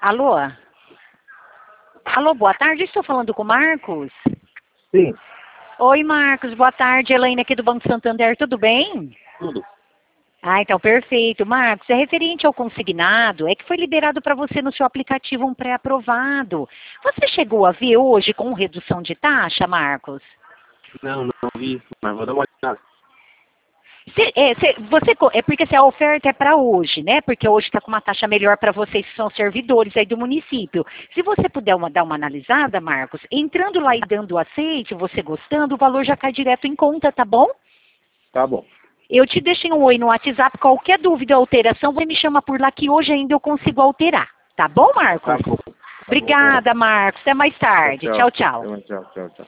Alô? Alô, boa tarde, estou falando com o Marcos? Sim, Oi, Marcos, boa tarde, Elaine aqui do Banco Santander, tudo bem? tudo. Ah, então perfeito. Marcos, é referente ao consignado, é que foi liberado para você no seu aplicativo um pré-aprovado. Você chegou a ver hoje com redução de taxa, Marcos? Não vi, mas vou dar uma olhada. É porque se a oferta é para hoje, né? Porque hoje está com uma taxa melhor para vocês que são servidores aí do município. Se você puder dar uma analisada, Marcos, entrando lá e dando aceite, você gostando, o valor já cai direto em conta, tá bom? Tá bom. Eu te deixei um oi no WhatsApp, qualquer dúvida ou alteração, você me chama por lá que hoje ainda eu consigo alterar. Tá bom, Marcos? Tá bom. Tá bom. Obrigada, Marcos. Até mais tarde. Tchau, tchau. Tchau, tchau, tchau.